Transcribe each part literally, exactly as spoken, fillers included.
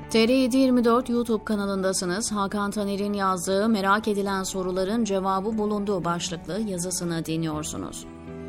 T R yedi yirmi dört YouTube kanalındasınız. Hakan Taner'in yazdığı "Merak edilen soruların cevabı bulundu" başlıklı yazısını dinliyorsunuz.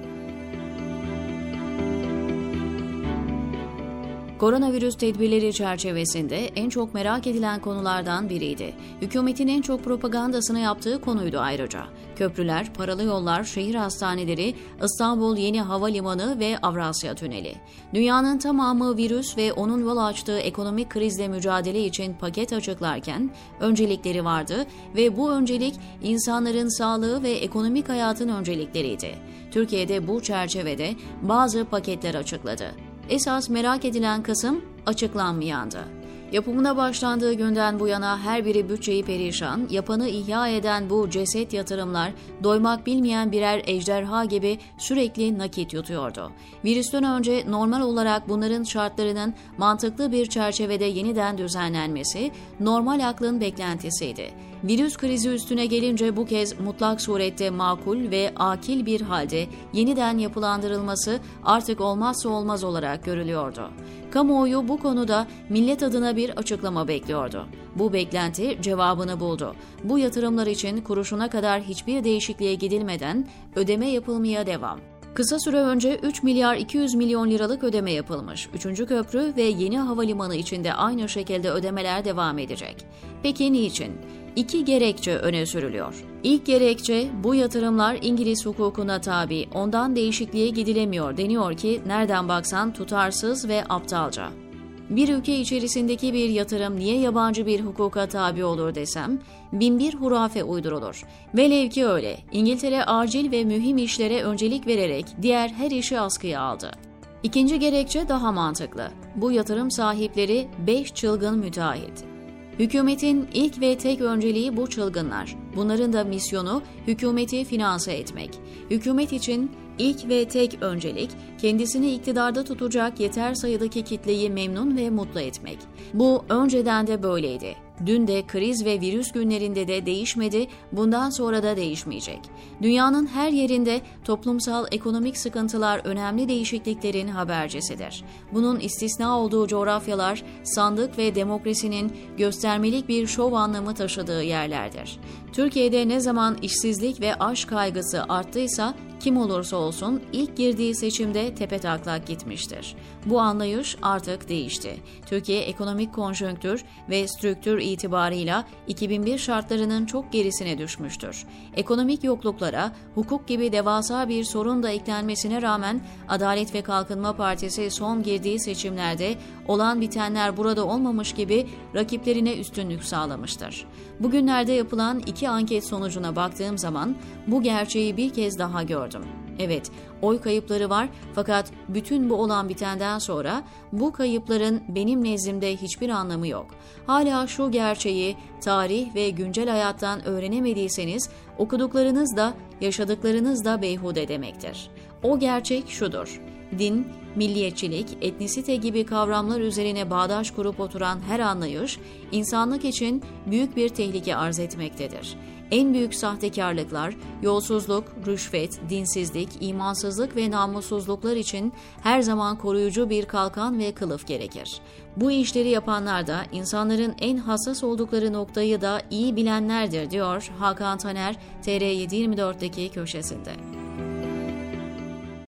Koronavirüs tedbirleri çerçevesinde en çok merak edilen konulardan biriydi. Hükümetin en çok propagandasını yaptığı konuydu ayrıca. Köprüler, paralı yollar, şehir hastaneleri, İstanbul Yeni Havalimanı ve Avrasya Tüneli. Dünyanın tamamı virüs ve onun yol açtığı ekonomik krizle mücadele için paket açıklarken öncelikleri vardı ve bu öncelik insanların sağlığı ve ekonomik hayatın öncelikleriydi. Türkiye'de bu çerçevede bazı paketler açıkladı. Esas merak edilen kısım açıklanmayandı. Yapımına başlandığı günden bu yana her biri bütçeyi perişan, yapanı ihya eden bu ceset yatırımlar doymak bilmeyen birer ejderha gibi sürekli nakit yutuyordu. Virüsten önce normal olarak bunların şartlarının mantıklı bir çerçevede yeniden düzenlenmesi normal aklın beklentisiydi. Virüs krizi üstüne gelince bu kez mutlak surette makul ve akil bir halde yeniden yapılandırılması artık olmazsa olmaz olarak görülüyordu. Kamuoyu bu konuda millet adına bir açıklama bekliyordu. Bu beklenti cevabını buldu. Bu yatırımlar için kuruşuna kadar hiçbir değişikliğe gidilmeden ödeme yapılmaya devam. Kısa süre önce üç milyar iki yüz milyon liralık ödeme yapılmış. Üçüncü köprü ve yeni havalimanı için de aynı şekilde ödemeler devam edecek. Peki niçin? İki gerekçe öne sürülüyor. İlk gerekçe, bu yatırımlar İngiliz hukukuna tabi, ondan değişikliğe gidilemiyor deniyor ki nereden baksan tutarsız ve aptalca. Bir ülke içerisindeki bir yatırım niye yabancı bir hukuka tabi olur desem, binbir hurafe uydurulur. Velev ki öyle, İngiltere acil ve mühim işlere öncelik vererek diğer her işi askıya aldı. İkinci gerekçe daha mantıklı. Bu yatırım sahipleri beş çılgın müteahhit. Hükümetin ilk ve tek önceliği bu çılgınlar. Bunların da misyonu hükümeti finanse etmek. Hükümet için ilk ve tek öncelik kendisini iktidarda tutacak yeter sayıdaki kitleyi memnun ve mutlu etmek. Bu önceden de böyleydi. Dün de kriz ve virüs günlerinde de değişmedi, bundan sonra da değişmeyecek. Dünyanın her yerinde toplumsal ekonomik sıkıntılar önemli değişikliklerin habercisidir. Bunun istisna olduğu coğrafyalar sandık ve demokrasinin göstermelik bir şov anlamı taşıdığı yerlerdir. Türkiye'de ne zaman işsizlik ve aş kaygısı arttıysa kim olursa olsun ilk girdiği seçimde tepetaklak gitmiştir. Bu anlayış artık değişti. Türkiye ekonomik konjonktür ve strüktür itibarıyla iki bin bir şartlarının çok gerisine düşmüştür. Ekonomik yokluklara hukuk gibi devasa bir sorun da eklenmesine rağmen Adalet ve Kalkınma Partisi son girdiği seçimlerde olan bitenler burada olmamış gibi rakiplerine üstünlük sağlamıştır. Bugünlerde yapılan iki anket sonucuna baktığım zaman bu gerçeği bir kez daha gördüm. Evet, oy kayıpları var fakat bütün bu olan bitenden sonra bu kayıpların benim nezdimde hiçbir anlamı yok. Hala şu gerçeği tarih ve güncel hayattan öğrenemediyseniz okuduklarınız da yaşadıklarınız da beyhude demektir. O gerçek şudur: din, milliyetçilik, etnisite gibi kavramlar üzerine bağdaş kurup oturan her anlayış, insanlık için büyük bir tehlike arz etmektedir. En büyük sahtekarlıklar, yolsuzluk, rüşvet, dinsizlik, imansızlık ve namussuzluklar için her zaman koruyucu bir kalkan ve kılıf gerekir. Bu işleri yapanlar da insanların en hassas oldukları noktayı da iyi bilenlerdir diyor Hakan Taner, T R yedi yirmi dört'teki köşesinde.